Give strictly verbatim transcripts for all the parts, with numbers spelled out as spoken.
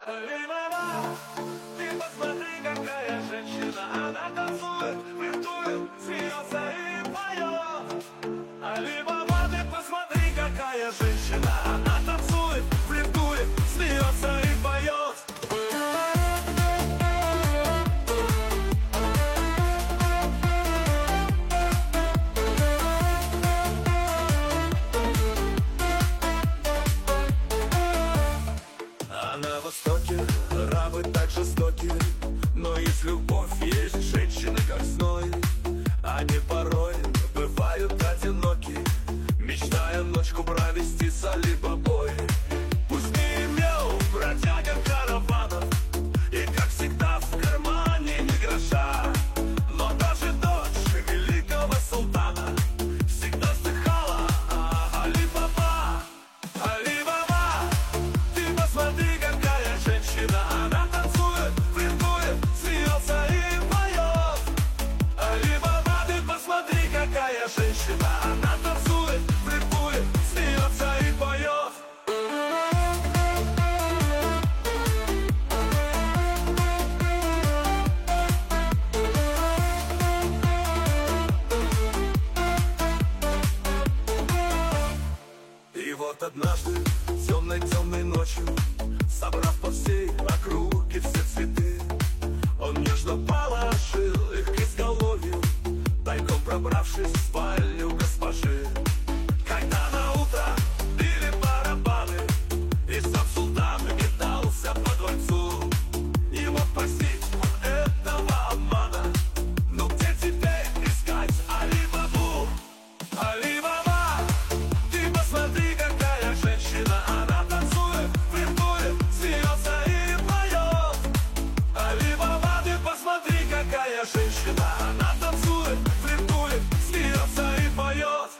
Алибаба, ты посмотри, какая женщина. Она танцует, флиртует, смеется и поет. Алибаба, ты посмотри, какая женщина. Она танцует, флиртует, смеется и поет. А на востоке рабы так жестоки, но есть любовь, есть женщины как зной. Они порой бывают одиноки, мечтая ночку провести с Алибабой. Пусть не имел бродяга караванов, и как всегда в кармане ни гроша, но даже дочь великого султана всегда вздыхала: а, Алибаба, Алибаба, ты посмотри, какая женщина. Она танцует, флиртует, смеется и поет. Алибаба, ты посмотри, какая женщина. Она танцует, флиртует, смеется и поет. И вот однажды, темной-темной ночью, собрав по всей округе все цветы, он нежно положил их к изголовью, тайком пробравшись в спальню госпожи. Когда на утро били барабаны, и сам султан метался по дворцу, не мог простить он этого обмана. Ну где теперь искать Алибабу? Алибаба, ты посмотри, какая женщина. Она танцует, флиртует, смеется и поет. Алибаба, ты посмотри, какая женщина. Она танцует, флиртует, смеется и поет.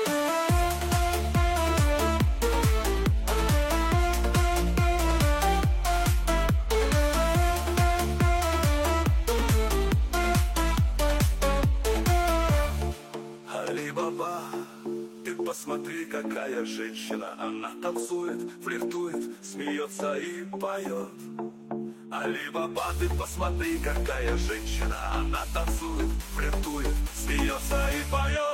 Алибаба, ты посмотри, какая женщина. Она танцует, флиртует, смеется и поет. Алибаба, ты посмотри, какая женщина. Она танцует, флиртует, смеется и поет.